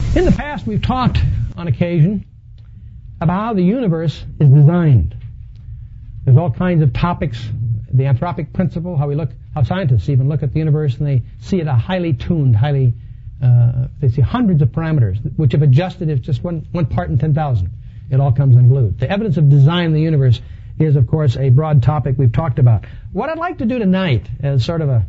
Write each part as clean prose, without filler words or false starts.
In the past, we've talked on occasion about how the universe is designed. There's all kinds of topics, the anthropic principle, how scientists even look at the universe and they see it a highly tuned, they see hundreds of parameters, which if adjusted, it's just one part in 10,000. It all comes unglued. The evidence of design in the universe is, of course, a broad topic we've talked about. What I'd like to do tonight as sort of a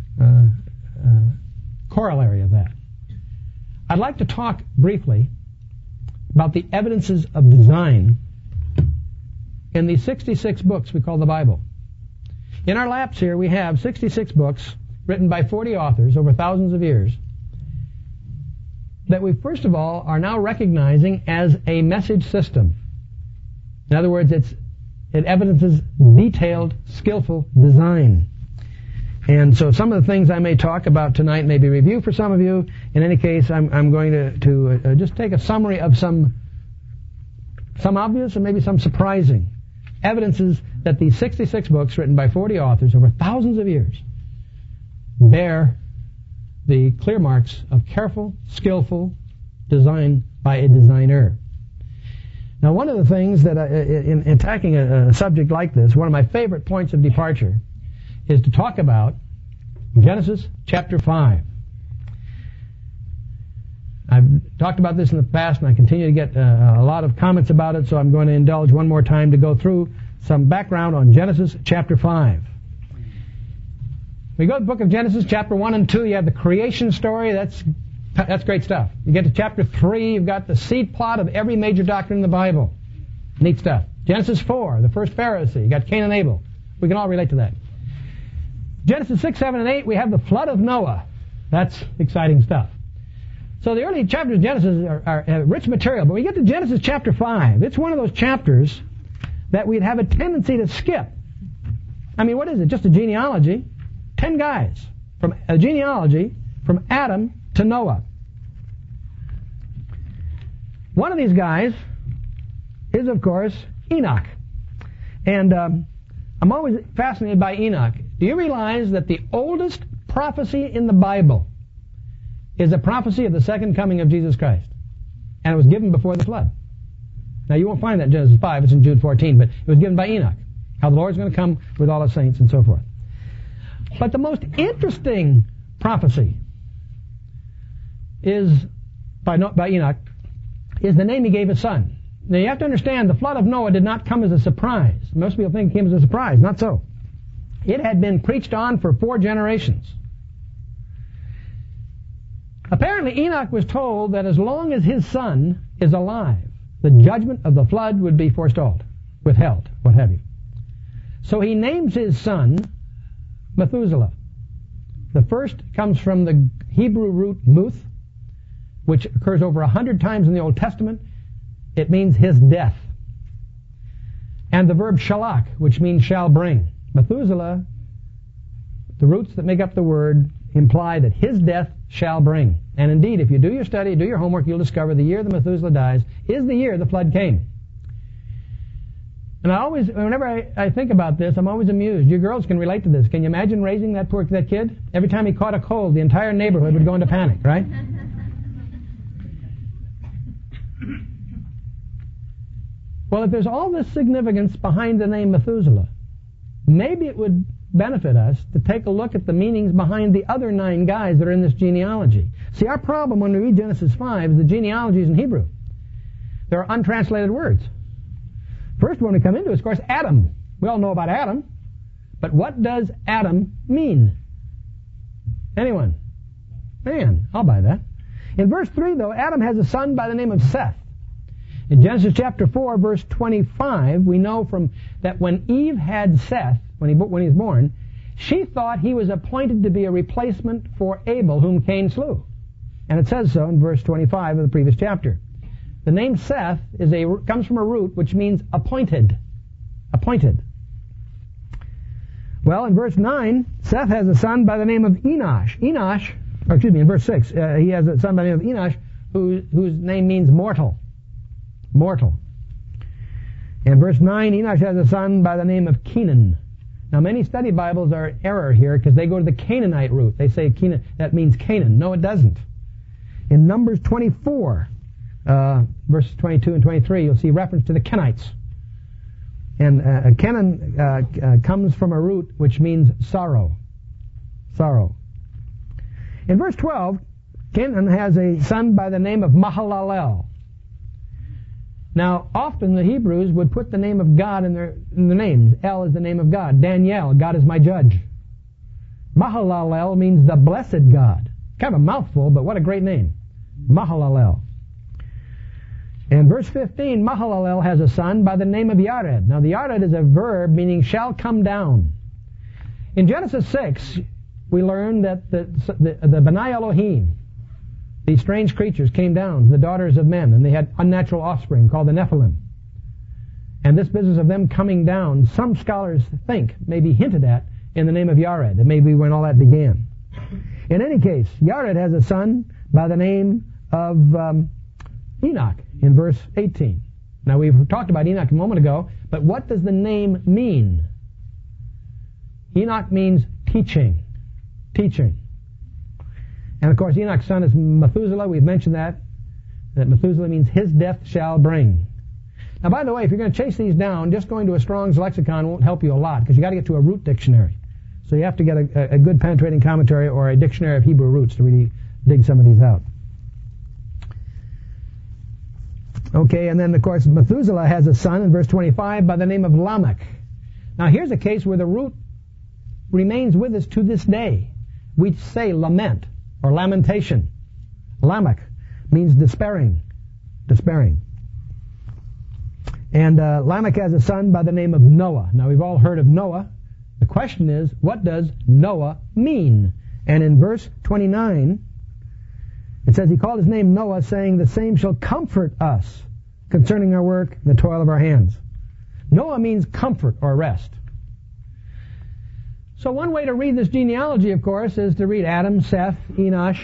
corollary of that, I'd like to talk briefly about the evidences of design in these 66 books we call the Bible. In our laps here, we have 66 books written by 40 authors over thousands of years that we, first of all, are now recognizing as a message system. In other words, it evidences detailed, skillful design. And so some of the things I may talk about tonight may be review for some of you. In any case, I'm going to just take a summary of some obvious and maybe some surprising evidences that these 66 books written by 40 authors over thousands of years bear the clear marks of careful, skillful design by a designer. Now, one of the things that in attacking a subject like this, one of my favorite points of departure is to talk about Genesis chapter 5. I've talked about this in the past, and I continue to get a lot of comments about it, so I'm going to indulge one more time to go through some background on Genesis chapter 5. We go to the book of Genesis, chapter 1 and 2, you have the creation story. That's great stuff. You get to chapter 3, you've got the seed plot of every major doctrine in the Bible. Neat stuff. Genesis 4, the first Pharisee. You got Cain and Abel. We can all relate to that. Genesis 6, 7, and 8, we have the flood of Noah. That's exciting stuff. So the early chapters of Genesis are rich material, but when we get to Genesis chapter 5, it's one of those chapters that we'd have a tendency to skip. I mean, what is it? Just a genealogy. 10 guys from a genealogy from Adam to Noah. One of these guys is, of course, Enoch. And I'm always fascinated by Enoch. Do you realize that the oldest prophecy in the Bible is a prophecy of the second coming of Jesus Christ? And it was given before the flood. Now, you won't find that in Genesis 5. It's in Jude 14. But it was given by Enoch. How the Lord's going to come with all his saints and so forth. But the most interesting prophecy is by Enoch is the name he gave his son. Now you have to understand the flood of Noah did not come as a surprise. Most people think it came as a surprise. Not so. It had been preached on for 4 generations. Apparently Enoch was told that as long as his son is alive, the judgment of the flood would be forestalled, withheld, what have you. So he names his son Methuselah. The first comes from the Hebrew root muth, which occurs over 100 times in the Old Testament. It means his death. And the verb shalak, which means shall bring. Methuselah, the roots that make up the word imply that his death shall bring. And indeed, if you do your study, do your homework, you'll discover the year that Methuselah dies is the year the flood came. And whenever I think about this, I'm always amused. You girls can relate to this. Can you imagine raising that kid? Every time he caught a cold, the entire neighborhood would go into panic, right? Well, if there's all this significance behind the name Methuselah, maybe it would benefit us to take a look at the meanings behind the other 9 guys that are in this genealogy. See, our problem when we read Genesis 5 is the genealogy is in Hebrew. There are untranslated words. First one we come into is, of course, Adam. We all know about Adam. But what does Adam mean? Anyone? Man, I'll buy that. In verse 3, though, Adam has a son by the name of Seth. In Genesis chapter 4, verse 25, we know from that when Eve had Seth, when he was born, she thought he was appointed to be a replacement for Abel, whom Cain slew. And it says so in verse 25 of the previous chapter. The name Seth comes from a root which means appointed. Appointed. Well, in verse 9, Seth has a son by the name of Enosh. In verse 6, he has a son by the name of Enosh, whose name means mortal. Mortal. In verse 9, Enosh has a son by the name of Kenan. Now, many study Bibles are in error here because they go to the Canaanite root. They say Kenan, that means Canaan. No, it doesn't. In Numbers 24, verses 22 and 23, you'll see reference to the Kenites. And Kenan comes from a root which means sorrow. Sorrow. In verse 12, Kenan has a son by the name of Mahalalel. Now, often the Hebrews would put the name of God in their names. El is the name of God. Daniel, God is my judge. Mahalalel means the blessed God. Kind of a mouthful, but what a great name. Mahalalel. In verse 15, Mahalalel has a son by the name of Yared. Now, the Yared is a verb meaning shall come down. In Genesis 6, we learn that the B'nai Elohim, these strange creatures, came down to the daughters of men, and they had unnatural offspring called the Nephilim. And this business of them coming down, some scholars think, may be hinted at in the name of Yared. It may be when all that began. In any case, Yared has a son by the name of Enoch in verse 18. Now, we've talked about Enoch a moment ago, but what does the name mean? Enoch means teaching. Teaching. And of course, Enoch's son is Methuselah. We've mentioned that Methuselah means his death shall bring. Now, by the way, if you're going to chase these down, just going to a Strong's lexicon won't help you a lot, because you got to get to a root dictionary. So you have to get a good penetrating commentary or a dictionary of Hebrew roots to really dig some of these out. Okay, and then of course Methuselah has a son in verse 25 by the name of Lamech. Now here's a case where the root remains with us to this day. We say lament or lamentation. Lamech means despairing. Despairing. And Lamech has a son by the name of Noah. Now we've all heard of Noah. The question is, what does Noah mean? And in verse 29, it says, he called his name Noah, saying, the same shall comfort us concerning our work, the toil of our hands. Noah means comfort or rest. So one way to read this genealogy, of course, is to read Adam, Seth, Enosh,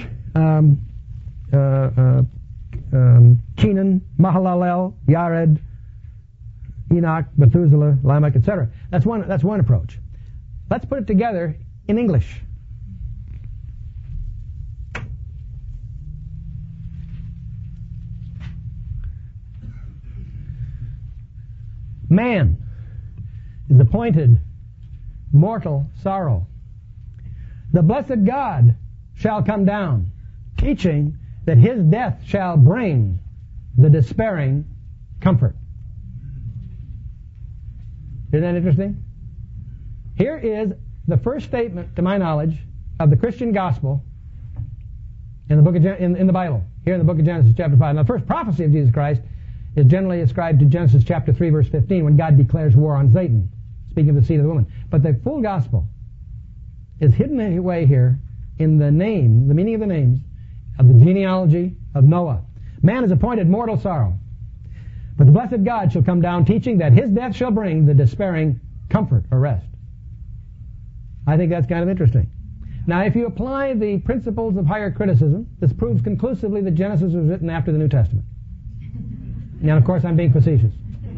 Kenan, Mahalalel, Yared, Enoch, Methuselah, Lamech, etc. That's one approach. Let's put it together in English. Man is appointed mortal sorrow. The blessed God shall come down, teaching that his death shall bring the despairing comfort. Isn't that interesting? Here is the first statement, to my knowledge, of the Christian gospel in the book of in the Bible. Here in the book of Genesis, chapter 5. Now, the first prophecy of Jesus Christ is generally ascribed to Genesis chapter 3, verse 15, when God declares war on Satan, speaking of the seed of the woman. But the full gospel is hidden away here in the name, the meaning of the names of the genealogy of Noah. Man is appointed mortal sorrow, but the blessed God shall come down, teaching that his death shall bring the despairing comfort or rest. I think that's kind of interesting. Now, if you apply the principles of higher criticism, this proves conclusively that Genesis was written after the New Testament. Now, of course, I'm being facetious.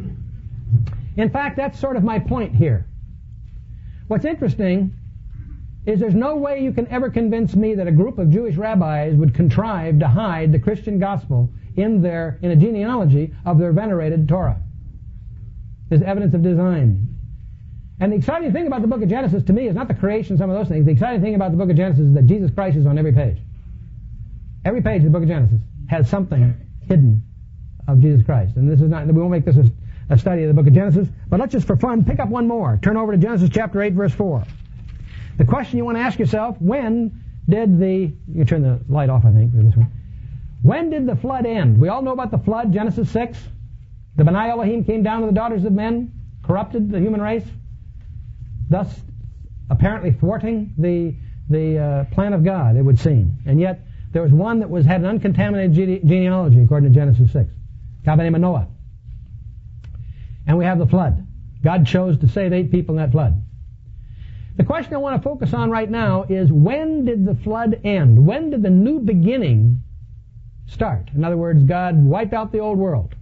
In fact, that's sort of my point here. What's interesting is there's no way you can ever convince me that a group of Jewish rabbis would contrive to hide the Christian gospel in a genealogy of their venerated Torah. There's evidence of design. And the exciting thing about the book of Genesis to me is not the creation, some of those things. The exciting thing about the book of Genesis is that Jesus Christ is on every page. Every page of the book of Genesis has something hidden of Jesus Christ. And this is not, we won't make this a study of the book of Genesis, but let's just for fun pick up one more. Turn over to Genesis chapter 8, verse 4. The question you want to ask yourself, when did you turn the light off, I think, or this one. When did the flood end? We all know about the flood, Genesis 6. The B'nai Elohim came down to the daughters of men, corrupted the human race, thus apparently thwarting the plan of God, it would seem. And yet there was one that had an uncontaminated genealogy, according to Genesis 6. A guy by the name of Noah. And we have the flood. God chose to save 8 people in that flood. The question I want to focus on right now is, when did the flood end? When did the new beginning start? In other words, God wiped out the old world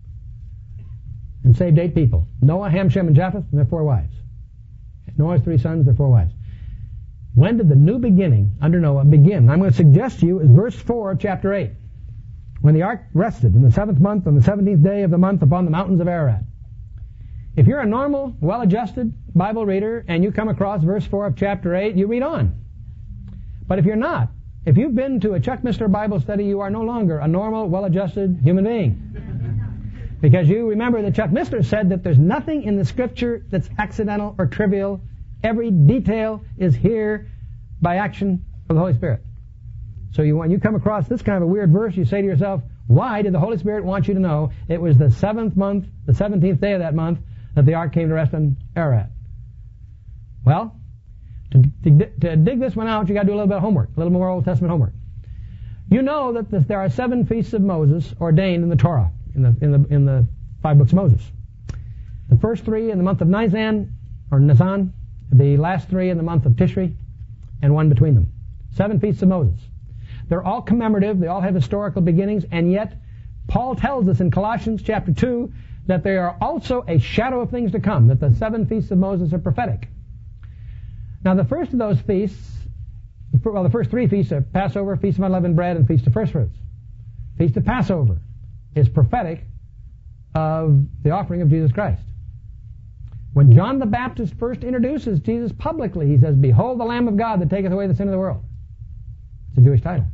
and saved 8 people. Noah, Ham, Shem, and Japheth, and their 4 wives. Noah's 3 sons, their 4 wives. When did the new beginning under Noah begin? I'm going to suggest to you is verse 4 of chapter 8. When the ark rested in the 7th month on the 17th day of the month upon the mountains of Ararat. If you're a normal, well-adjusted Bible reader and you come across verse 4 of chapter 8, you read on. But if you're not, if you've been to a Chuck Missler Bible study, you are no longer a normal, well-adjusted human being. Because you remember that Chuck Missler said that there's nothing in the Scripture that's accidental or trivial. Every detail is here by action of the Holy Spirit. So when you come across this kind of a weird verse, you say to yourself, why did the Holy Spirit want you to know it was the 7th month, the 17th day of that month, that the ark came to rest on Ararat? Well, to dig this one out, you got to do a little bit of homework, a little more Old Testament homework. You know that there are 7 feasts of Moses ordained in the Torah, in the 5 books of Moses. The first 3 in the month of Nisan, or Nisan, the last 3 in the month of Tishri, and 1 between them. 7 feasts of Moses. They're all commemorative, they all have historical beginnings, and yet Paul tells us in Colossians chapter 2 that they are also a shadow of things to come, that the 7 feasts of Moses are prophetic. Now the first of those feasts, the first 3 feasts are Passover, Feast of Unleavened Bread, and Feast of First Fruits. Feast of Passover is prophetic of the offering of Jesus Christ. When John the Baptist first introduces Jesus publicly, he says, "Behold the Lamb of God that taketh away the sin of the world." It's a Jewish title.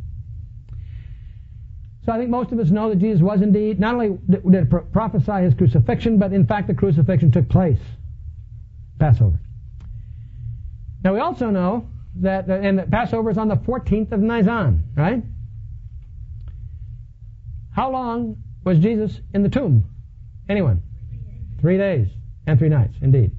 So I think most of us know that Jesus was indeed, not only did prophesy his crucifixion, but in fact the crucifixion took place. Passover. Now we also know that, and that Passover is on the 14th of Nisan, right? How long was Jesus in the tomb? Anyone? 3 days and 3 nights, indeed.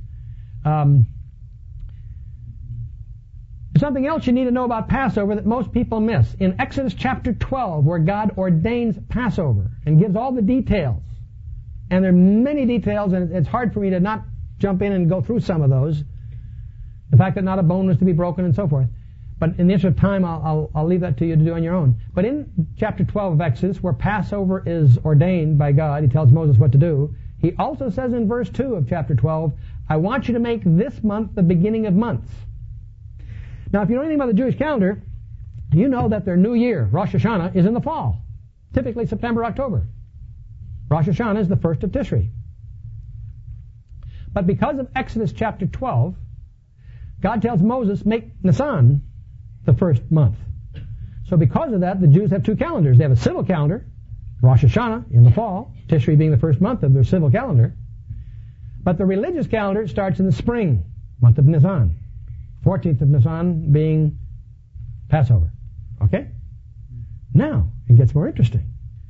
Something else you need to know about Passover that most people miss. In Exodus chapter 12, where God ordains Passover and gives all the details, and there are many details, and it's hard for me to not jump in and go through some of those. The fact that not a bone was to be broken and so forth. But in the interest of time, I'll leave that to you to do on your own. But in chapter 12 of Exodus, where Passover is ordained by God, he tells Moses what to do. He also says in verse 2 of chapter 12, I want you to make this month the beginning of months. Now, if you know anything about the Jewish calendar, you know that their new year, Rosh Hashanah, is in the fall. Typically September, October. Rosh Hashanah is the first of Tishri. But because of Exodus chapter 12, God tells Moses, make Nisan the first month. So because of that, the Jews have 2 calendars. They have a civil calendar, Rosh Hashanah in the fall, Tishri being the first month of their civil calendar. But the religious calendar starts in the spring, month of Nisan. 14th of Nisan being Passover. Okay? Now, it gets more interesting.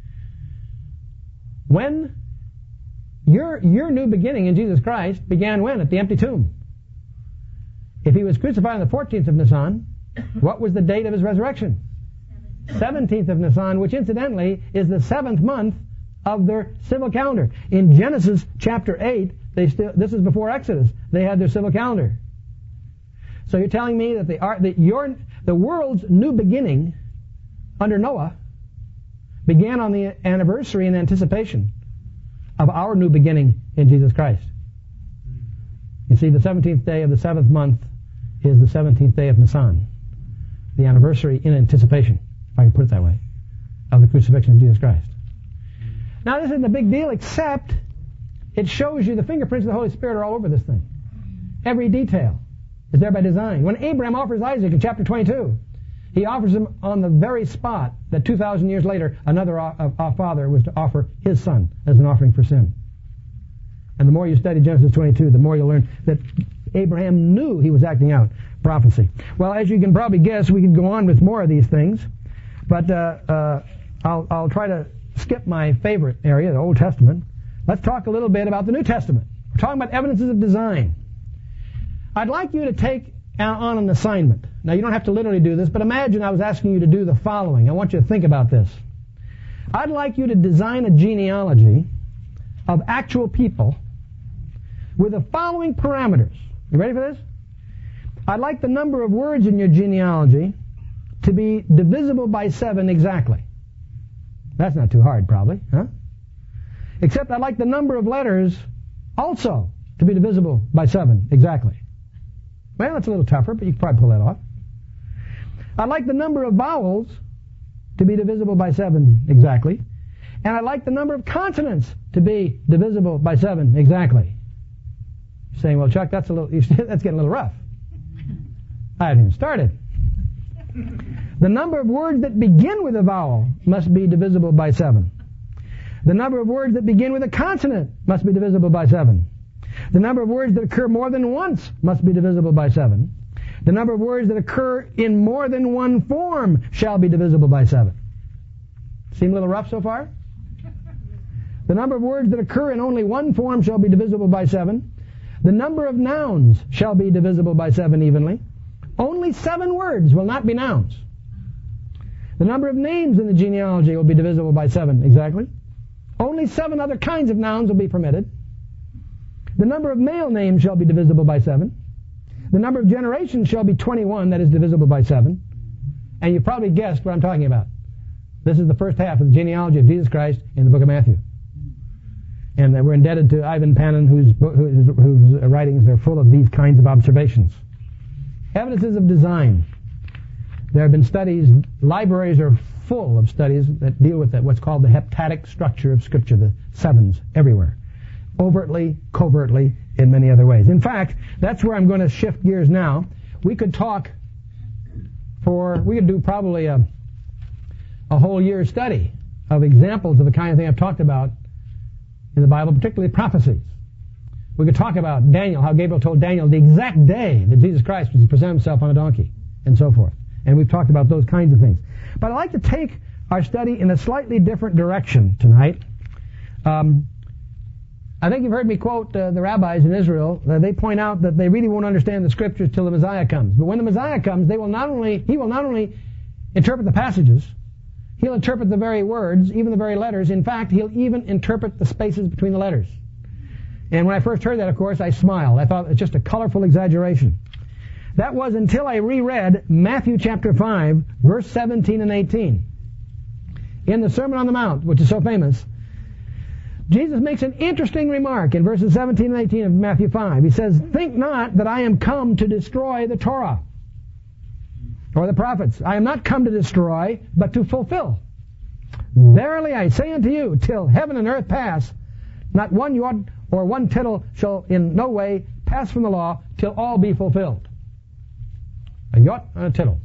When your new beginning in Jesus Christ began when? At the empty tomb. If he was crucified on the 14th of Nisan, what was the date of his resurrection? 17th of Nisan, which incidentally is the 7th month of their civil calendar. In Genesis chapter 8, this is before Exodus, they had their civil calendar. So you're telling me that the world's new beginning under Noah began on the anniversary in anticipation of our new beginning in Jesus Christ. You see, the 17th day of the 7th month is the 17th day of Nisan, the anniversary in anticipation, if I can put it that way, of the crucifixion of Jesus Christ. Now, this isn't a big deal, except it shows you the fingerprints of the Holy Spirit are all over this thing. Every detail is there by design. When Abraham offers Isaac in chapter 22, he offers him on the very spot that 2,000 years later another father was to offer his son as an offering for sin. And the more you study Genesis 22, the more you'll learn that Abraham knew he was acting out prophecy. Well, as you can probably guess, we could go on with more of these things, but I'll try to skip my favorite area, the Old Testament. Let's talk a little bit about the New Testament. We're talking about evidences of design. I'd like you to take on an assignment. Now, you don't have to literally do this, but imagine I was asking you to do the following. I want you to think about this. I'd like you to design a genealogy of actual people with the following parameters. You ready for this? I'd like the number of words in your genealogy to be divisible by 7 exactly. That's not too hard, probably, huh? Except I'd like the number of letters also to be divisible by 7 exactly. Well, it's a little tougher, but you can probably pull that off. I'd like the number of vowels to be divisible by 7 exactly. And I'd like the number of consonants to be divisible by 7 exactly. You're saying, well, Chuck, that's getting a little rough. I haven't even started. The number of words that begin with a vowel must be divisible by 7. The number of words that begin with a consonant must be divisible by 7. The number of words that occur more than once must be divisible by 7. The number of words that occur in more than one form shall be divisible by 7. Seem a little rough so far? The number of words that occur in only one form shall be divisible by 7. The number of nouns shall be divisible by 7 evenly. Only 7 words will not be nouns. The number of names in the genealogy will be divisible by 7 exactly. Only 7 other kinds of nouns will be permitted. The number of male names shall be divisible by 7. The number of generations shall be 21, that is divisible by 7. And you probably guessed what I'm talking about. This is the first half of the genealogy of Jesus Christ in the book of Matthew. And we're indebted to Ivan Panin, whose writings are full of these kinds of observations. Evidences of design. There have been studies, libraries are full of studies that deal with what's called the heptadic structure of Scripture, the 7s everywhere. Overtly, covertly, in many other ways. In fact, that's where I'm going to shift gears now. We could do probably a whole year's study of examples of the kind of thing I've talked about in the Bible, particularly prophecies. We could talk about Daniel, how Gabriel told Daniel the exact day that Jesus Christ was to present himself on a donkey, and so forth. And we've talked about those kinds of things. But I'd like to take our study in a slightly different direction tonight. I think you've heard me quote the rabbis in Israel. They point out that they really won't understand the Scriptures till the Messiah comes. But when the Messiah comes, he will not only interpret the passages, he'll interpret the very words, even the very letters. In fact, he'll even interpret the spaces between the letters. And when I first heard that, of course, I smiled. I thought it's just a colorful exaggeration. That was until I reread Matthew chapter 5, verse 17 and 18. In the Sermon on the Mount, which is so famous, Jesus makes an interesting remark in verses 17 and 18 of Matthew 5. He says, "Think not that I am come to destroy the Torah or the prophets. I am not come to destroy, but to fulfill. Verily I say unto you, till heaven and earth pass, not one jot or one tittle shall in no way pass from the law till all be fulfilled." A jot and a tittle.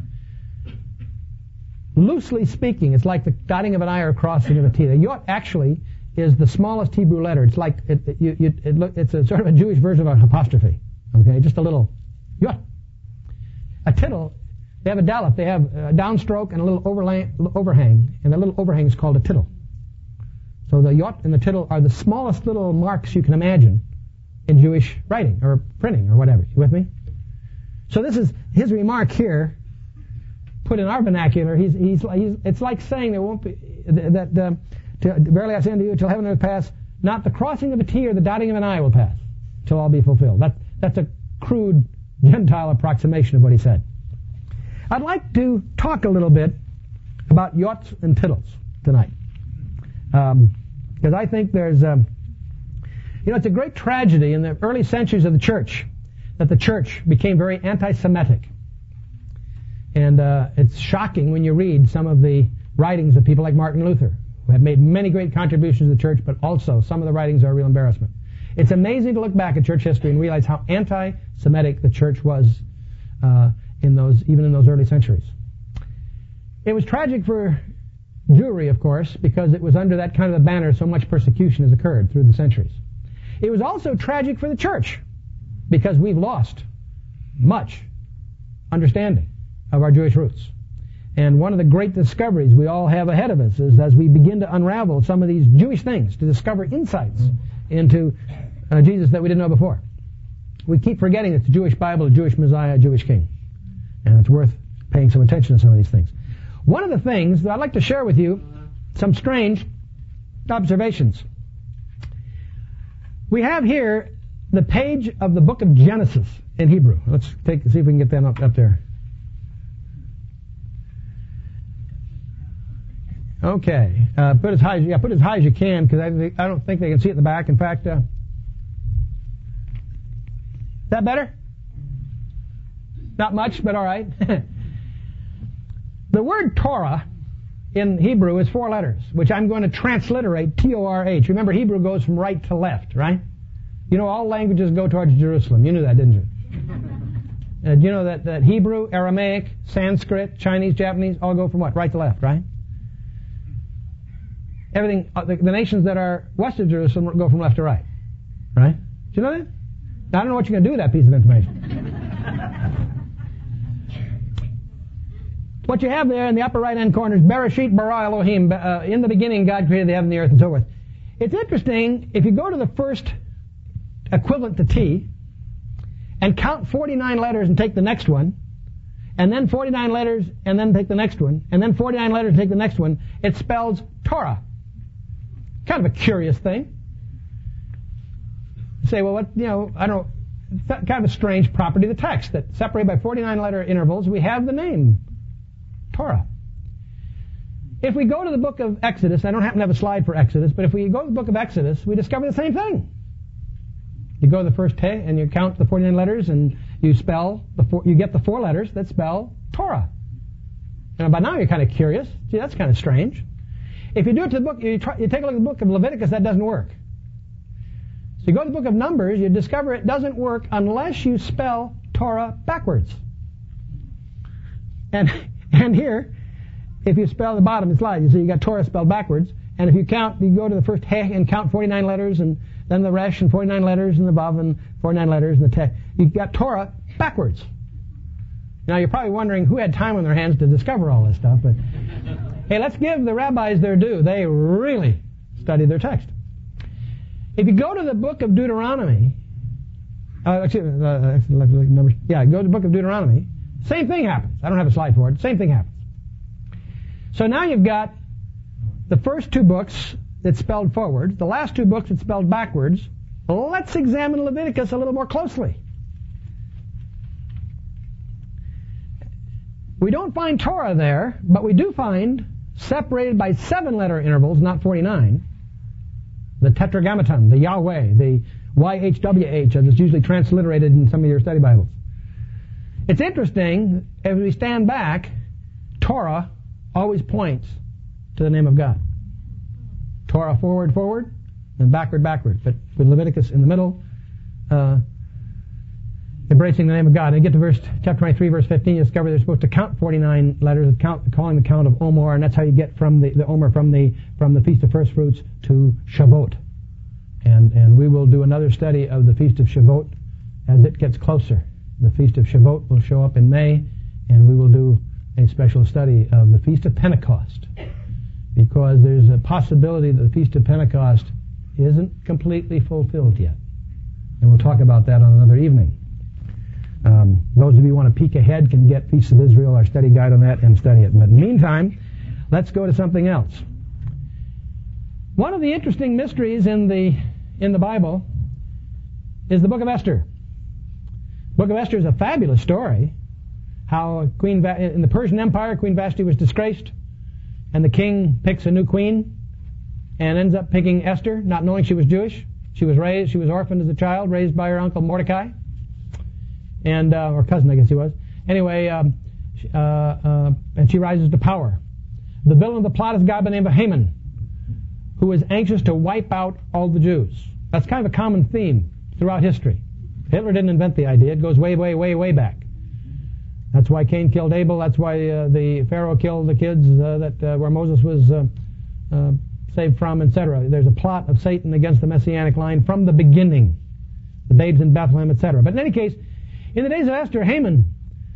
Loosely speaking, it's like the dotting of an I or crossing of a T. A jot actually is the smallest Hebrew letter. It's like it's a sort of a Jewish version of an apostrophe. Okay, just a little jot. A tittle, they have a daleth. They have a downstroke and a little overhang, and the little overhang is called a tittle. So the jot and the tittle are the smallest little marks you can imagine in Jewish writing or printing or whatever. You with me? So this is his remark here, put in our vernacular. It's like saying there won't be verily I say unto you, till heaven and earth pass, not the crossing of a T or the dotting of an I will pass, till all be fulfilled. That's a crude Gentile approximation of what he said. I'd like to talk a little bit about jots and tittles tonight, because I think there's it's a great tragedy in the early centuries of the church that the church became very anti-Semitic. And it's shocking when you read some of the writings of people like Martin Luther, who have made many great contributions to the church, but also some of the writings are a real embarrassment. It's amazing to look back at church history and realize how anti-Semitic the church was even in those early centuries. It was tragic for Jewry, of course, because it was under that kind of a banner so much persecution has occurred through the centuries. It was also tragic for the church because we've lost much understanding of our Jewish roots. And one of the great discoveries we all have ahead of us is as we begin to unravel some of these Jewish things, to discover insights into Jesus that we didn't know before. We keep forgetting it's a Jewish Bible, a Jewish Messiah, a Jewish King. And it's worth paying some attention to some of these things. One of the things that I'd like to share with you, some strange observations. We have here the page of the book of Genesis in Hebrew. Let's see if we can get that up there. Okay, put as high as you can, because I don't think they can see it in the back. In fact, is that better? Not much, but all right. The word Torah in Hebrew is 4 letters, which I'm going to transliterate T-O-R-H. Remember, Hebrew goes from right to left, right? You know, all languages go towards Jerusalem. You knew that, didn't you? You know that Hebrew, Aramaic, Sanskrit, Chinese, Japanese, all go from what? Right to left, right? Everything, the nations that are west of Jerusalem go from left to right, right? Do you know that? Now, I don't know what you're going to do with that piece of information. What you have there in the upper right-hand corner is Bereshit bara Elohim. In the beginning, God created the heaven, the earth, and so forth. It's interesting, if you go to the first equivalent to T, and count 49 letters and take the next one, and then 49 letters and then take the next one, and then 49 letters and take the next one, it spells Torah. Kind of a curious thing. You say, well, what, you know, I don't know, it's kind of a strange property of the text, that separated by 49 letter intervals, we have the name Torah. If we go to the book of Exodus, I don't happen to have a slide for Exodus, but if we go to the book of Exodus, we discover the same thing. You go to the first Te and you count the 49 letters and you spell you get the 4 letters that spell Torah. And by now you're kind of curious. Gee, that's kind of strange. If you do it to the book, you take a look at the book of Leviticus, that doesn't work. So you go to the book of Numbers, you discover it doesn't work unless you spell Torah backwards. And here, if you spell the bottom of the slide, you see you got Torah spelled backwards. And if you go to the first He and count 49 letters, and then the Resh and 49 letters, and the Vav and 49 letters, and the Te. You got Torah backwards. Now you're probably wondering who had time on their hands to discover all this stuff, but hey, let's give the rabbis their due. They really studied their text. If you go to the book of Deuteronomy, go to the book of Deuteronomy, same thing happens. I don't have a slide for it. Same thing happens. So now you've got the first 2 books that's spelled forward, the last 2 books that's spelled backwards. Let's examine Leviticus a little more closely. We don't find Torah there, but we do find, separated by 7-letter intervals, not 49, the Tetragrammaton, the Yahweh, the YHWH, as it's usually transliterated in some of your study Bibles. It's interesting, as we stand back, Torah always points to the name of God. Torah forward, and backward. But with Leviticus in the middle, embracing the name of God. And you get to chapter 23, verse 15, you discover they're supposed to count 49 letters, calling the count of Omer, and that's how you get from the Omer from the Feast of First Fruits to Shavuot. And we will do another study of the Feast of Shavuot as it gets closer. The Feast of Shavuot will show up in May, and we will do a special study of the Feast of Pentecost, because there's a possibility that the Feast of Pentecost isn't completely fulfilled yet. And we'll talk about that on another evening. Those of you who want to peek ahead can get Feast of Israel, our study guide on that, and study it. But in the meantime, let's go to something else. One of the interesting mysteries in the Bible is the book of Esther. The book of Esther is a fabulous story. How in the Persian Empire, Queen Vashti was disgraced, and the king picks a new queen and ends up picking Esther, not knowing she was Jewish. She was orphaned as a child, raised by her uncle Mordecai, and or cousin, I guess he was. Anyway, and she rises to power. The villain of the plot is a guy by the name of Haman, who is anxious to wipe out all the Jews. That's kind of a common theme throughout history. Hitler didn't invent the idea. It goes way, way, way, way back. That's why Cain killed Abel. That's why the Pharaoh killed the kids where Moses was saved from, etc. There's a plot of Satan against the Messianic line from the beginning. The babes in Bethlehem, etc. But in any case, in the days of Esther, Haman,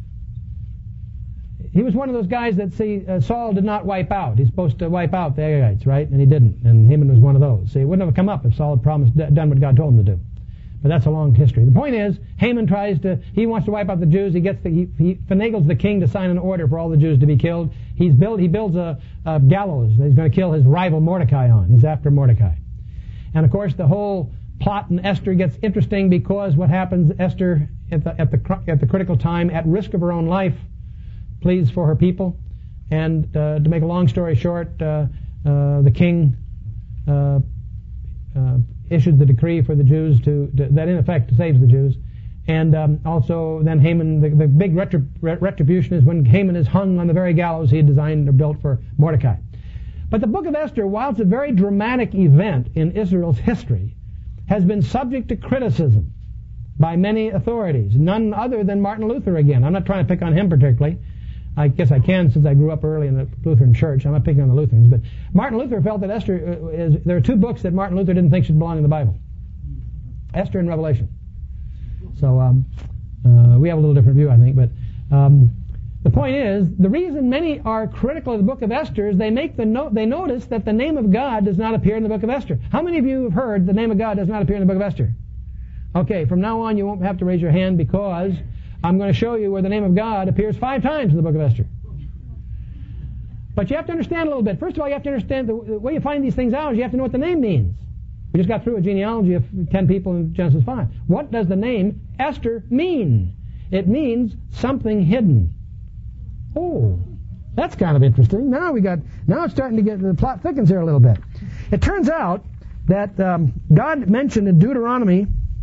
he was one of those guys that Saul did not wipe out. He's supposed to wipe out the Agagites, right? And he didn't. And Haman was one of those. See, it wouldn't have come up if Saul had done what God told him to do. But that's a long history. The point is, Haman he wants to wipe out the Jews. He finagles the king to sign an order for all the Jews to be killed. He builds a gallows that he's going to kill his rival Mordecai on. He's after Mordecai. And of course, the whole plot in Esther gets interesting because what happens, Esther, at the critical time, at risk of her own life, pleads for her people. And to make a long story short, the king issued the decree for the Jews that in effect saves the Jews, And also then Haman, the big retribution is when Haman is hung on the very gallows he had designed or built for Mordecai. But the book of Esther, while it's a very dramatic event in Israel's history, has been subject to criticism by many authorities, none other than Martin Luther again. I'm not trying to pick on him particularly. I guess I can since I grew up early in the Lutheran church. I'm not picking on the Lutherans. But Martin Luther felt that Esther there are two books that Martin Luther didn't think should belong in the Bible. Esther and Revelation. So we have a little different view, I think. But the point is, the reason many are critical of the book of Esther is they notice that the name of God does not appear in the book of Esther. How many of you have heard the name of God does not appear in the book of Esther? Okay, from now on you won't have to raise your hand because I'm going to show you where the name of God appears 5 times in the book of Esther. But you have to understand a little bit. First of all, you have to understand the way you find these things out is you have to know what the name means. We just got through a genealogy of 10 people in Genesis 5. What does the name Esther mean? It means something hidden. Oh, that's kind of interesting. Now it's starting to get, the plot thickens here a little bit. It turns out that God mentioned in Deuteronomy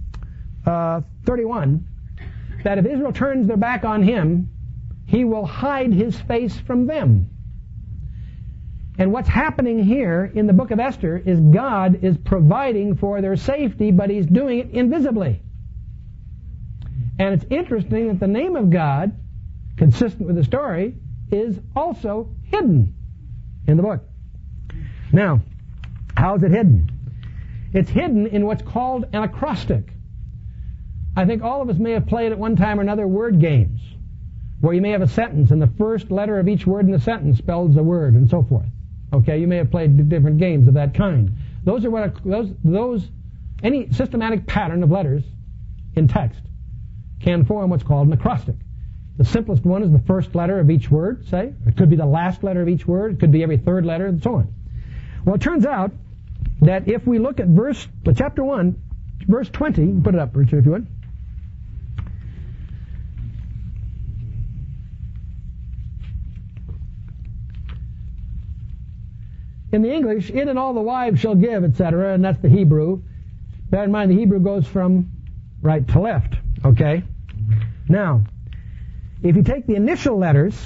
31 that if Israel turns their back on him, he will hide his face from them. And what's happening here in the book of Esther is God is providing for their safety, but he's doing it invisibly. And it's interesting that the name of God, consistent with the story, is also hidden in the book. Now, how is it hidden? It's hidden in what's called an acrostic. I think all of us may have played at one time or another word games, where you may have a sentence and the first letter of each word in the sentence spells a word and so forth. Okay, you may have played different games of that kind. Those are any systematic pattern of letters in text can form what's called an acrostic. The simplest one is the first letter of each word, say. It could be the last letter of each word. It could be every third letter, and so on. Well, it turns out that if we look at chapter 1, verse 20, put it up, Richard, if you would. In the English, in and all the wives shall give, etc., and that's the Hebrew. Bear in mind, the Hebrew goes from right to left, okay? Now, if you take the initial letters,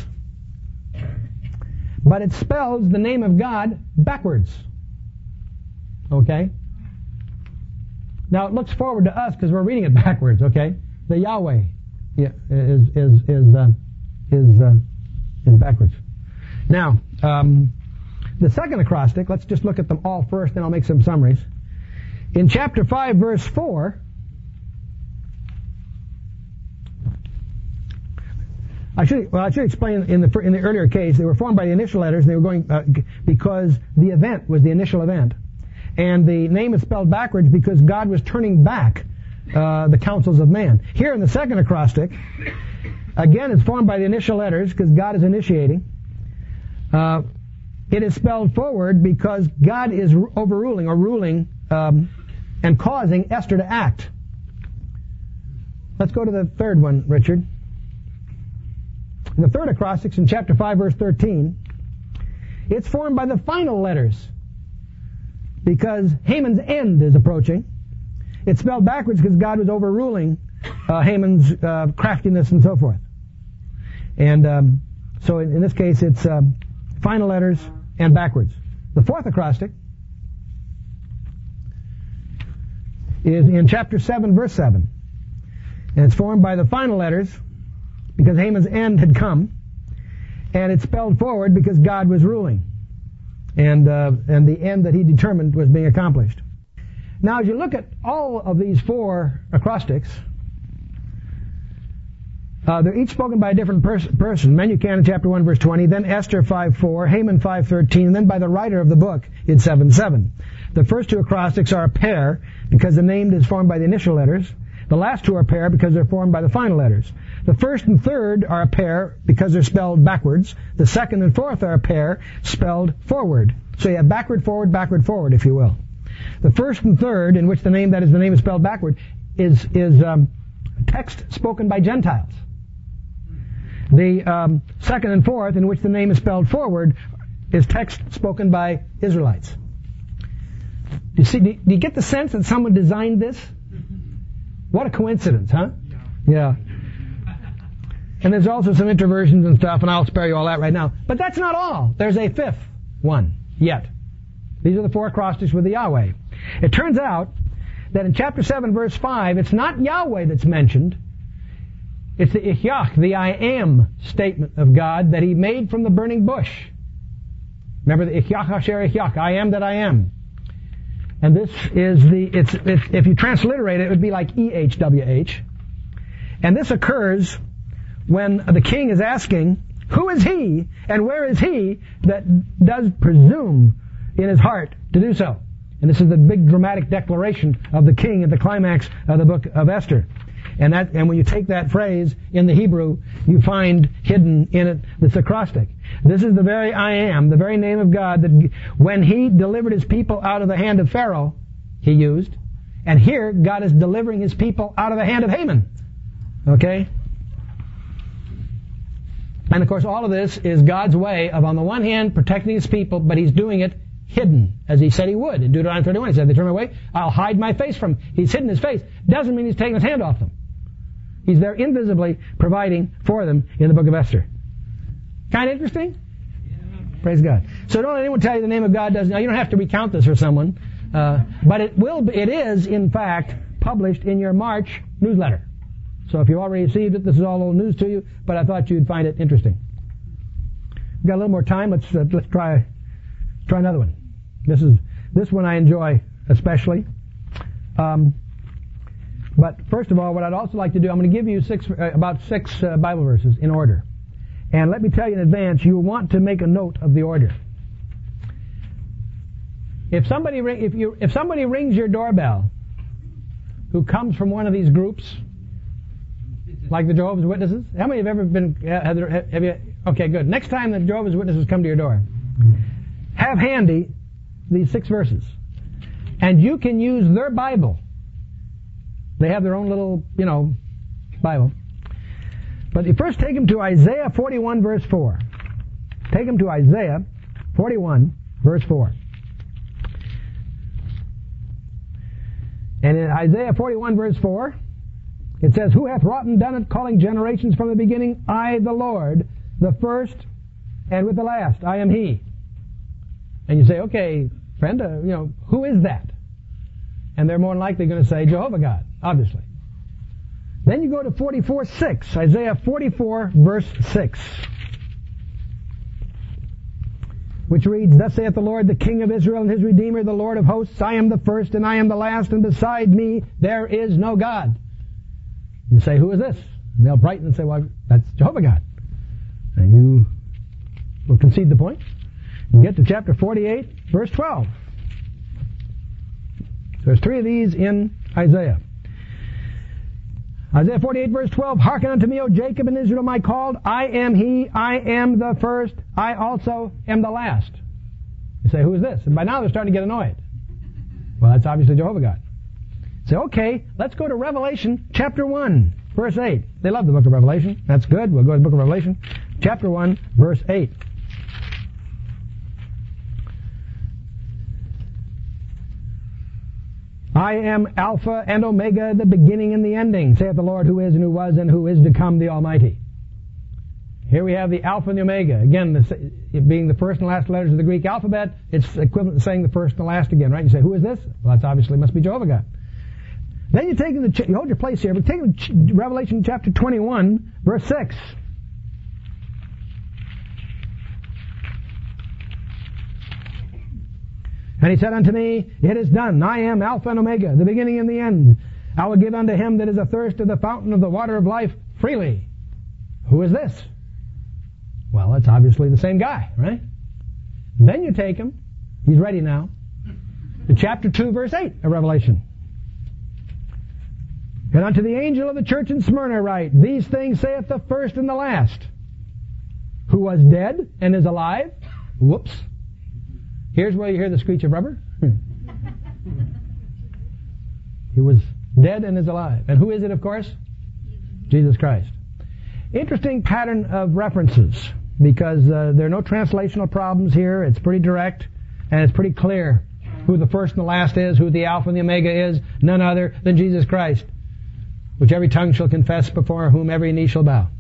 but it spells the name of God backwards, okay? Now, it looks forward to us because we're reading it backwards, okay? The Yahweh is backwards. Now, the second acrostic, let's just look at them all first, then I'll make some summaries. In chapter 5, verse 4, I should explain in the earlier case, they were formed by the initial letters, and they were going because the event was the initial event. And the name is spelled backwards because God was turning back the counsels of man. Here in the second acrostic, again, it's formed by the initial letters because God is initiating. It is spelled forward because God is overruling or ruling and causing Esther to act. Let's go to the third one, Richard. In the third acrostic, in chapter 5, verse 13, it's formed by the final letters because Haman's end is approaching. It's spelled backwards because God was overruling Haman's craftiness and so forth. And so in this case, it's final letters and backwards. The fourth acrostic is in chapter 7, verse 7. And it's formed by the final letters because Haman's end had come. And it's spelled forward because God was ruling. And the end that he determined was being accomplished. Now, as you look at all of these four acrostics, they're each spoken by a different person. Menucan in chapter 1, verse 20, then Esther 5:4, Haman 5:13, and then by the writer of the book in 7:7. The first two acrostics are a pair because the name is formed by the initial letters. The last two are a pair because they're formed by the final letters. The first and third are a pair because they're spelled backwards. The second and fourth are a pair spelled forward. So you have backward, forward, if you will. The first and third, in which the name is spelled backward, is text spoken by Gentiles. The second and fourth, in which the name is spelled forward, is text spoken by Israelites. Do you get the sense that someone designed this? What a coincidence, huh? Yeah. And there's also some introversions and stuff, and I'll spare you all that right now. But that's not all. There's a fifth one yet. These are the four acrostics with the Yahweh. It turns out that in chapter 7, verse 5, it's not Yahweh that's mentioned. It's the Ihyach, the I am statement of God that He made from the burning bush. Remember the Ihyach Asher Ihyach, I am that I am. And this is if you transliterate it, it would be like EHWH. And this occurs when the king is asking, who is he and where is he that does presume in his heart to do so? And this is the big dramatic declaration of the king at the climax of the book of Esther. And when you take that phrase in the Hebrew, you find hidden in it this acrostic. This is the very I am, the very name of God that when He delivered His people out of the hand of Pharaoh, He used. And here, God is delivering His people out of the hand of Haman. Okay? And of course, all of this is God's way of, on the one hand, protecting His people, but He's doing it hidden, as He said He would. In Deuteronomy 31, He said, they turn away, I'll hide my face from Him. He's hidden His face. Doesn't mean He's taking His hand off them. He's there invisibly providing for them in the book of Esther. Kind of interesting? Praise God. So don't let anyone tell you the name of God doesn't. Now, you don't have to recount this for someone, but it is, in fact, published in your March newsletter. So if you already received it, this is all old news to you, but I thought you'd find it interesting. We've got a little more time. Let's try another one. This one I enjoy especially. But first of all, what I'd also like to do, I'm going to give you about six Bible verses in order. And let me tell you in advance, you'll want to make a note of the order. If somebody rings your doorbell, who comes from one of these groups, like the Jehovah's Witnesses, how many have ever been? Have you? Okay, good. Next time the Jehovah's Witnesses come to your door, have handy these 6 verses, and you can use their Bible. They have their own little, Bible. But you first take them to Isaiah 41, verse 4. Take them to Isaiah 41, verse 4. And in Isaiah 41, verse 4, it says, who hath wrought and done it, calling generations from the beginning? I, the Lord, the first, and with the last, I am He. And you say, okay, friend, who is that? And they're more than likely going to say Jehovah God, obviously. Then you go to 44:6, Isaiah 44, verse 6, which reads, thus saith the Lord, the King of Israel and His Redeemer, the Lord of hosts, I am the first and I am the last, and beside me there is no God. You say, who is this? And they'll brighten and say, well, that's Jehovah God. And you will concede the point. You get to chapter 48, verse 12. There's 3 of these in Isaiah. Isaiah 48, verse 12, hearken unto me, O Jacob and Israel, my called. I am He, I am the first, I also am the last. You say, who is this? And by now they're starting to get annoyed. Well, that's obviously Jehovah God. Say, okay, let's go to Revelation chapter 1, verse 8. They love the book of Revelation. That's good. We'll go to the book of Revelation, chapter 1, verse 8. I am Alpha and Omega, the beginning and the ending, saith the Lord, who is and who was and who is to come, the Almighty. Here we have the Alpha and the Omega. Again, it being the first and last letters of the Greek alphabet, it's equivalent to saying the first and the last again, right? You say, who is this? Well, that's obviously must be Jehovah God. Then you hold your place here, but take Revelation chapter 21, verse 6. And He said unto me, it is done. I am Alpha and Omega, the beginning and the end. I will give unto him that is athirst of the fountain of the water of life freely. Who is this? Well, it's obviously the same guy, right? Then you take him, he's ready now, to chapter 2, verse 8 of Revelation. And unto the angel of the church in Smyrna write, these things saith the first and the last, who was dead and is alive. Whoops. Here's where you hear the screech of rubber. He was dead and is alive. And who is it, of course? Jesus Christ. Interesting pattern of references, because there are no translational problems here. It's pretty direct, and it's pretty clear who the first and the last is, who the Alpha and the Omega is, none other than Jesus Christ. which every tongue shall confess, before whom every knee shall bow.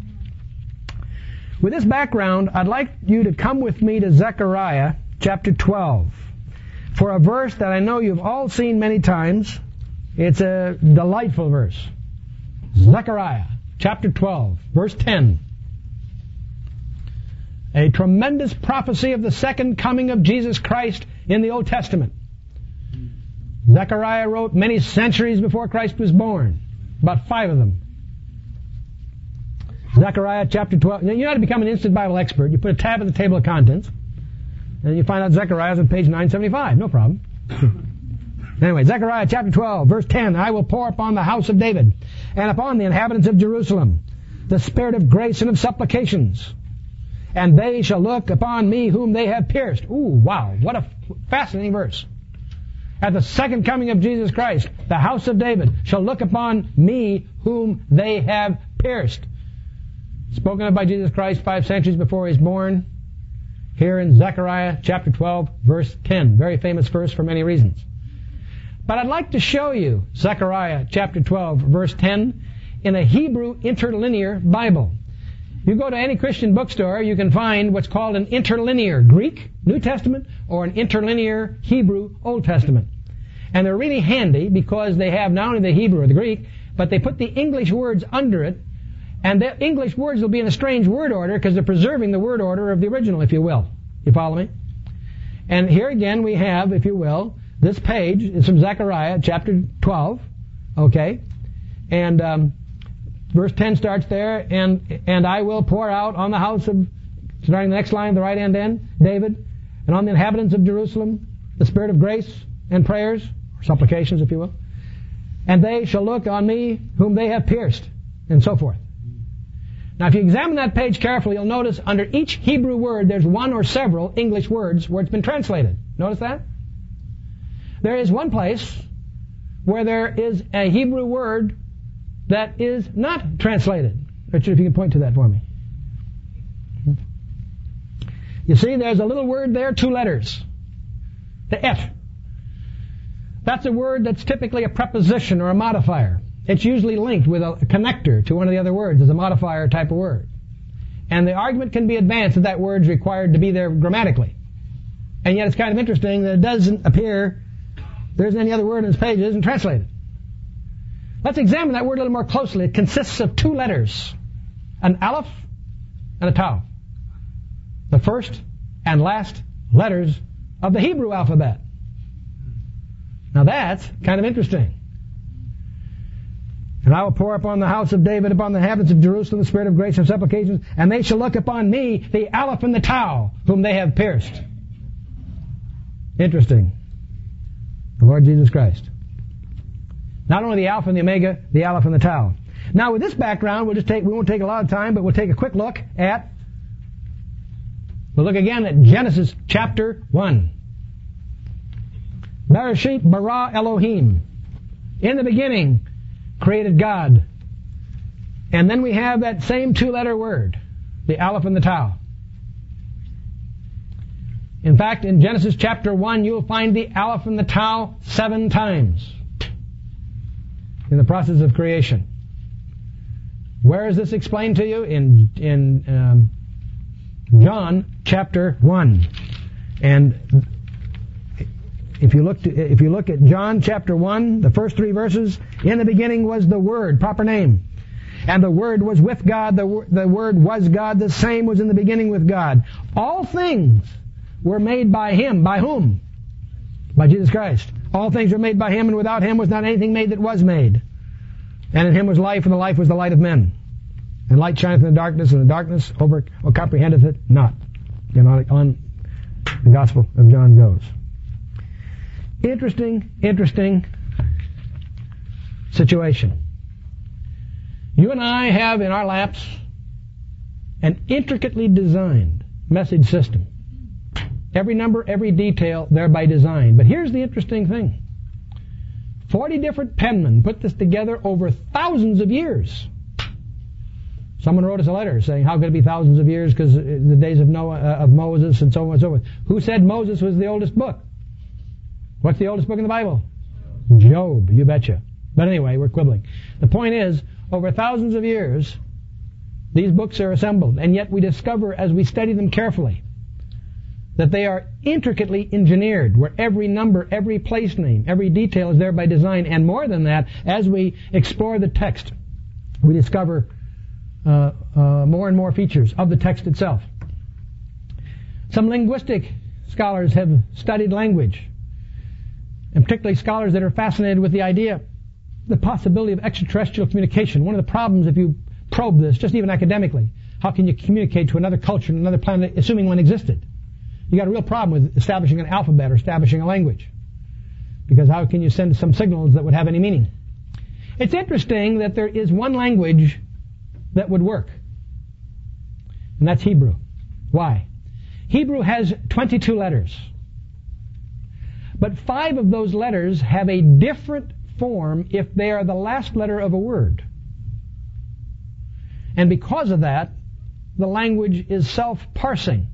With this background, I'd like you to come with me to Zechariah chapter 12 for a verse that I know you've all seen many times. It's a delightful verse. Zechariah chapter 12, verse 10. A tremendous prophecy of the second coming of Jesus Christ in the Old Testament. Zechariah wrote many centuries before Christ was born. About 5 of them. Zechariah chapter 12. Now, you know how to become an instant Bible expert. You put a tab at the table of contents, and you find out Zechariah's on page 975. No problem. Anyway, Zechariah chapter 12, verse 10. I will pour upon the house of David and upon the inhabitants of Jerusalem the spirit of grace and of supplications. And they shall look upon me whom they have pierced. Ooh, wow. What a fascinating verse. At the second coming of Jesus Christ, the house of David shall look upon me whom they have pierced. Spoken of by Jesus Christ 5 centuries before he was born. Here in Zechariah chapter 12, verse 10. Very famous verse for many reasons. But I'd like to show you Zechariah chapter 12, verse 10 in a Hebrew interlinear Bible. You go to any Christian bookstore, you can find what's called an interlinear Greek, New Testament, or an interlinear Hebrew, Old Testament. And they're really handy because they have not only the Hebrew or the Greek, but they put the English words under it, and the English words will be in a strange word order because they're preserving the word order of the original, if you will. You follow me? And here again we have, if you will, this page is from Zechariah chapter 12, okay? And verse 10 starts there, and I will pour out on the house of, starting the next line, the right hand end, David, and on the inhabitants of Jerusalem, the spirit of grace and prayers, or supplications, if you will, and they shall look on me whom they have pierced, and so forth. Now, if you examine that page carefully, you'll notice under each Hebrew word, there's one or several English words where it's been translated. Notice that? There is one place where there is a Hebrew word that is not translated. Richard, if you can point to that for me. You see, there's a little word there, 2 letters. The F. That's a word that's typically a preposition or a modifier. It's usually linked with a connector to one of the other words as a modifier type of word. And the argument can be advanced that that word's required to be there grammatically. And yet it's kind of interesting that it doesn't appear, there isn't any other word in this page that isn't translated. Let's examine that word a little more closely. It consists of 2 letters, an aleph and a tau. The first and last letters of the Hebrew alphabet. Now that's kind of interesting. And I will pour upon the house of David, upon the inhabitants of Jerusalem, the spirit of grace and supplications, and they shall look upon me, the aleph and the tau, whom they have pierced. Interesting. The Lord Jesus Christ. Not only the alpha and the omega, the aleph and the tau. Now with this background, we won't take a lot of time, but we'll take a quick look we'll look again at Genesis chapter 1. Bereshit bara Elohim. In the beginning, created God. And then we have that same 2-letter word, the aleph and the tau. In fact, in Genesis chapter 1, you'll find the aleph and the tau 7 times in the process of creation. Where is this explained to you? In John chapter 1. And if you look at John chapter 1, the first 3 verses, in the beginning was the Word, proper name. And the Word was with God, the Word was God, the same was in the beginning with God. All things were made by Him. By whom? By Jesus Christ. All things were made by Him, and without Him was not anything made that was made. And in Him was life, and the life was the light of men. And light shineth in the darkness, and the darkness comprehendeth it not. On the Gospel of John goes. Interesting situation. You and I have in our laps an intricately designed message system. Every number, every detail, there by design. But here's the interesting thing. 40 different penmen put this together over thousands of years. Someone wrote us a letter saying, how could it be thousands of years? Because the days of Noah, of Moses, and so on and so forth. Who said Moses was the oldest book? What's the oldest book in the Bible? Job, you betcha. But anyway, we're quibbling. The point is, over thousands of years, these books are assembled, and yet we discover as we study them carefully that they are intricately engineered, where every number, every place name, every detail is there by design. And more than that, as we explore the text, we discover more and more features of the text itself. Some linguistic scholars have studied language, and particularly scholars that are fascinated with the idea, the possibility of extraterrestrial communication. One of the problems, if you probe this, just even academically, how can you communicate to another culture, another planet, assuming one existed? You got a real problem with establishing an alphabet or establishing a language, because how can you send some signals that would have any meaning? It's interesting that there is one language that would work, and that's Hebrew. Why? Hebrew has 22 letters, but 5 of those letters have a different form if they are the last letter of a word. And because of that, the language is self-parsing.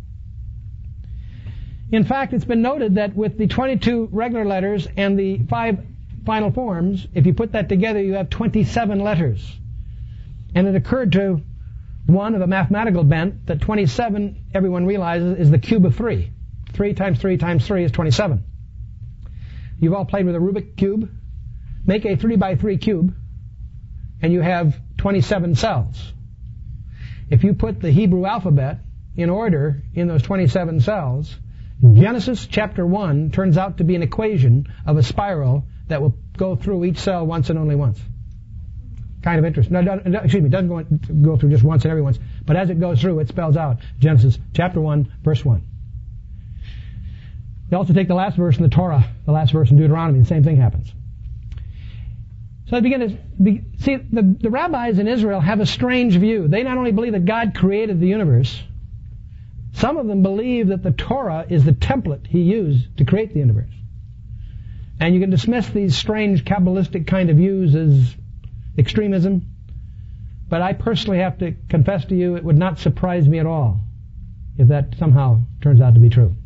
In fact, it's been noted that with the 22 regular letters and the 5 final forms, if you put that together, you have 27 letters. And it occurred to one of a mathematical bent that 27, everyone realizes, is the cube of 3. 3 times 3 times 3 is 27. You've all played with a Rubik cube. Make a 3 by 3 cube, and you have 27 cells. If you put the Hebrew alphabet in order in those 27 cells, Genesis chapter 1 turns out to be an equation of a spiral that will go through each cell once and only once. Kind of interesting. No, it doesn't go through just once and every once, but as it goes through, it spells out Genesis chapter 1, verse 1. You also take the last verse in the Torah, the last verse in Deuteronomy, the same thing happens. So they begin to see, the rabbis in Israel have a strange view. They not only believe that God created the universe, some of them believe that the Torah is the template he used to create the universe. And you can dismiss these strange Kabbalistic kind of views as extremism, but I personally have to confess to you, it would not surprise me at all if that somehow turns out to be true.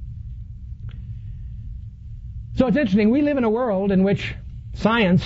So it's interesting, we live in a world in which science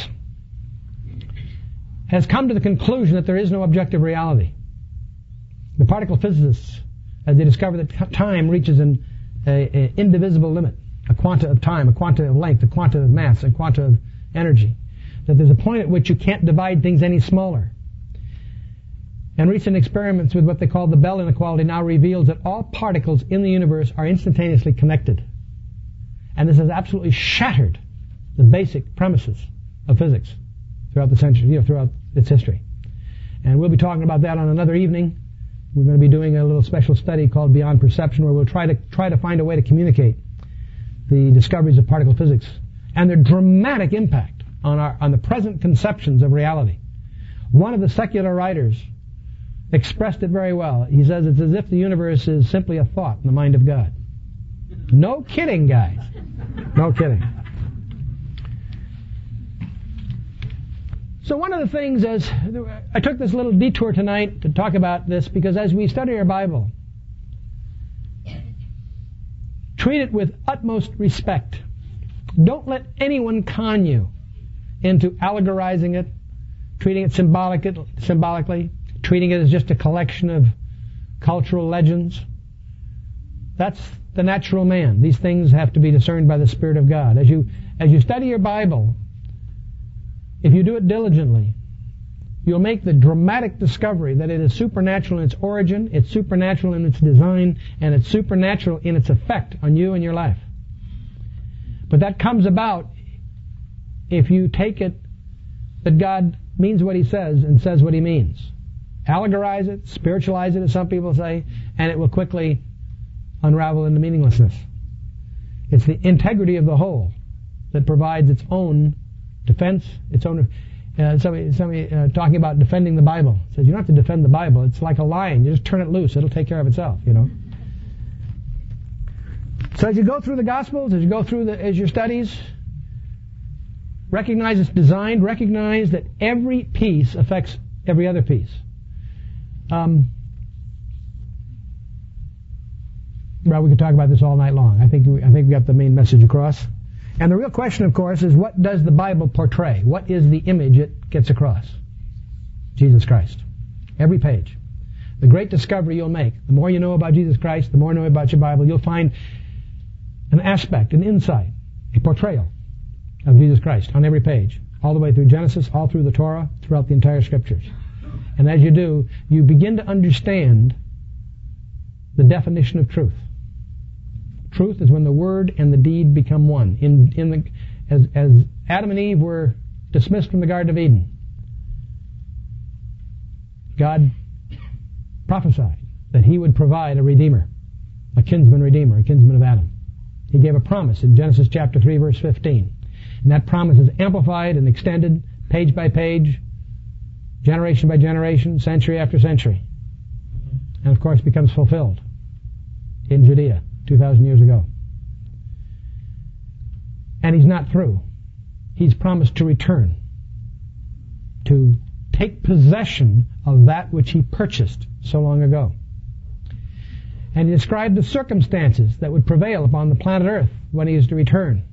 has come to the conclusion that there is no objective reality. The particle physicists, as they discover that time reaches an indivisible limit, a quanta of time, a quanta of length, a quanta of mass, a quanta of energy, that there's a point at which you can't divide things any smaller. And recent experiments with what they call the Bell inequality now reveals that all particles in the universe are instantaneously connected. And this has absolutely shattered the basic premises of physics throughout the century, throughout its history. And we'll be talking about that on another evening. We're going to be doing a little special study called Beyond Perception, where we'll try to find a way to communicate the discoveries of particle physics and their dramatic impact on the present conceptions of reality. One of the secular writers expressed it very well. He says it's as if the universe is simply a thought in the mind of God. No kidding, guys. No kidding. So one of the things is, I took this little detour tonight to talk about this because as we study our Bible, treat it with utmost respect. Don't let anyone con you into allegorizing it, treating it symbolically, treating it as just a collection of cultural legends. That's the natural man. These things have to be discerned by the Spirit of God. As you study your Bible, if you do it diligently, you'll make the dramatic discovery that it is supernatural in its origin, it's supernatural in its design, and it's supernatural in its effect on you and your life. But that comes about if you take it that God means what he says and says what he means. Allegorize it, spiritualize it, as some people say, and it will quickly unravel into meaninglessness. It's the integrity of the whole that provides its own defense, its own. Somebody talking about defending the Bible says you don't have to defend the Bible. It's like a lion. You just turn it loose; it'll take care of itself. So as you go through the Gospels, as you go through as your studies, recognize it's designed. Recognize that every piece affects every other piece. Well, we could talk about this all night long. I think we got the main message across. And the real question, of course, is what does the Bible portray? What is the image it gets across? Jesus Christ. Every page. The great discovery you'll make, the more you know about Jesus Christ, the more you know about your Bible, you'll find an aspect, an insight, a portrayal of Jesus Christ on every page, all the way through Genesis, all through the Torah, throughout the entire Scriptures. And as you do, you begin to understand the definition of truth. Truth is when the word and the deed become one. As Adam and Eve were dismissed from the Garden of Eden, God prophesied that He would provide a Redeemer, a kinsman Redeemer, a kinsman of Adam. He gave a promise in Genesis chapter 3, verse 15. And that promise is amplified and extended page by page, generation by generation, century after century. And of course becomes fulfilled in Judea 2,000 years ago. And He's not through. He's promised to return, to take possession of that which He purchased so long ago. And He described the circumstances that would prevail upon the planet Earth when He is to return.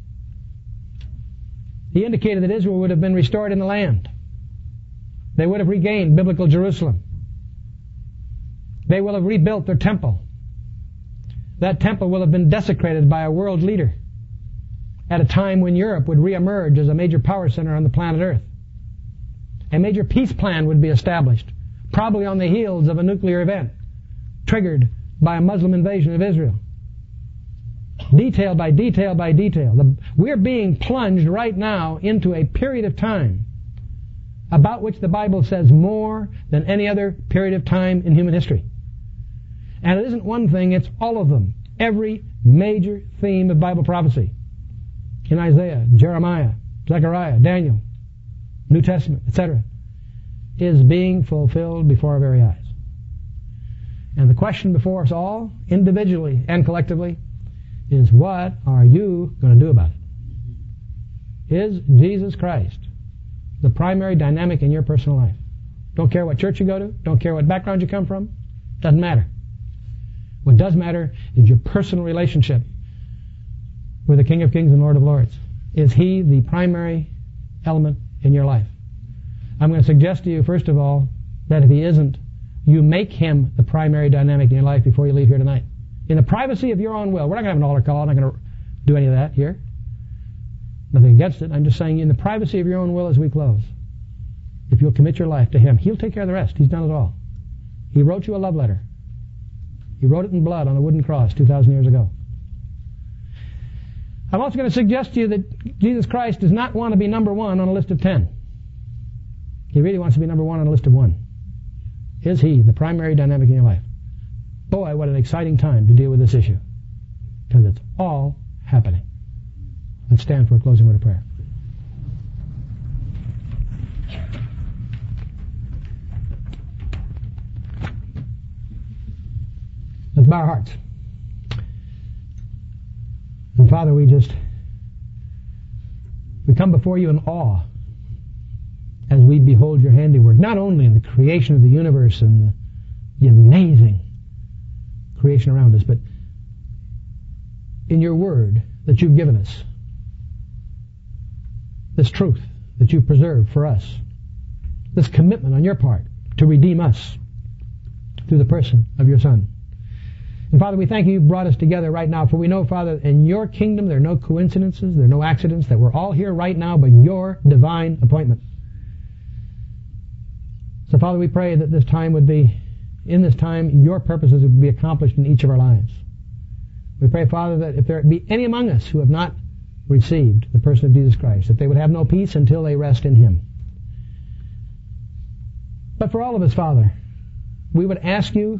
He indicated that Israel would have been restored in the land. They would have regained biblical Jerusalem. They will have rebuilt their temple. That temple will have been desecrated by a world leader at a time when Europe would reemerge as a major power center on the planet Earth. A major peace plan would be established, probably on the heels of a nuclear event triggered by a Muslim invasion of Israel. Detail by detail by detail. We're being plunged right now into a period of time about which the Bible says more than any other period of time in human history. And it isn't one thing, it's all of them. Every major theme of Bible prophecy in Isaiah, Jeremiah, Zechariah, Daniel, New Testament, etc., is being fulfilled before our very eyes. And the question before us all, individually and collectively, is what are you going to do about it? Is Jesus Christ the primary dynamic in your personal life? Don't care what church you go to, don't care what background you come from, doesn't matter. What does matter is your personal relationship with the King of Kings and Lord of Lords. Is He the primary element in your life? I'm going to suggest to you, first of all, that if He isn't, you make Him the primary dynamic in your life before you leave here tonight. In the privacy of your own will. We're not going to have an altar call. I'm not going to do any of that here. Nothing against it. I'm just saying in the privacy of your own will as we close. If you'll commit your life to Him, He'll take care of the rest. He's done it all. He wrote you a love letter. He wrote it in blood on a wooden cross 2,000 years ago. I'm also going to suggest to you that Jesus Christ does not want to be number one on a list of 10. He really wants to be number one on a list of 1. Is He the primary dynamic in your life? Boy, what an exciting time to deal with this issue. Because it's all happening. Let's stand for a closing word of prayer. Let's bow our hearts. And Father, we come before You in awe as we behold Your handiwork, not only in the creation of the universe and the amazing creation around us, but in Your Word that You've given us, this truth that You've preserved for us, this commitment on Your part to redeem us through the person of Your Son. And Father, we thank You brought us together right now, for we know, Father, in Your kingdom there are no coincidences, there are no accidents, that we're all here right now by Your divine appointment. So Father, we pray that in this time, Your purposes would be accomplished in each of our lives. We pray, Father, that if there be any among us who have not received the person of Jesus Christ, that they would have no peace until they rest in Him. But for all of us, Father, we would ask You,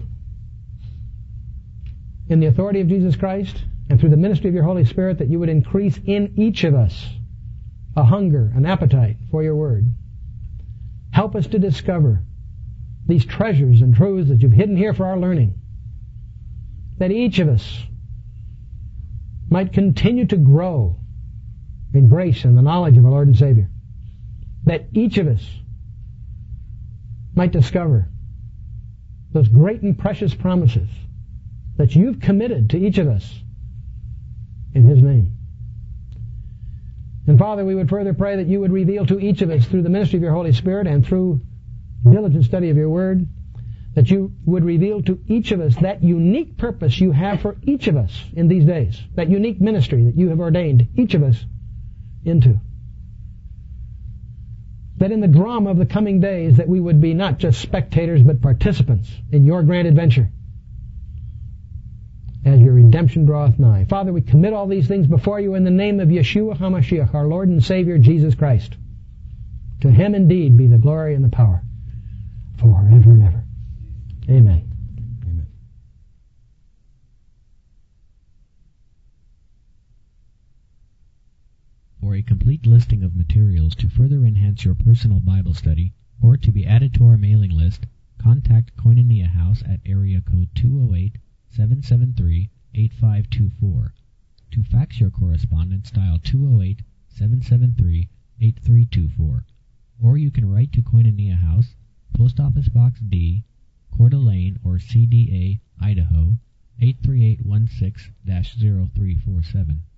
in the authority of Jesus Christ and through the ministry of Your Holy Spirit, that You would increase in each of us a hunger, an appetite for Your Word. Help us to discover these treasures and truths that You've hidden here for our learning, that each of us might continue to grow in grace and the knowledge of our Lord and Savior, that each of us might discover those great and precious promises that You've committed to each of us in His name. And Father, we would further pray that you would reveal to each of us through the ministry of your Holy Spirit and through diligent study of your word, that you would reveal to each of us that unique purpose you have for each of us in these days, that unique ministry that you have ordained each of us into. That in the drama of the coming days that we would be not just spectators but participants in your grand adventure as your redemption draweth nigh. Father, we commit all these things before you in the name of Yeshua HaMashiach, our Lord and Savior, Jesus Christ. To him indeed be the glory and the power forever and ever. Amen. Amen. For a complete listing of materials to further enhance your personal Bible study, or to be added to our mailing list, contact Koinonia House at area code 208-773-8524. To fax your correspondence, dial 208-773-8324. Or you can write to Koinonia House, Post Office Box D, Coeur d'Alene, or CDA, Idaho, 83816-0347.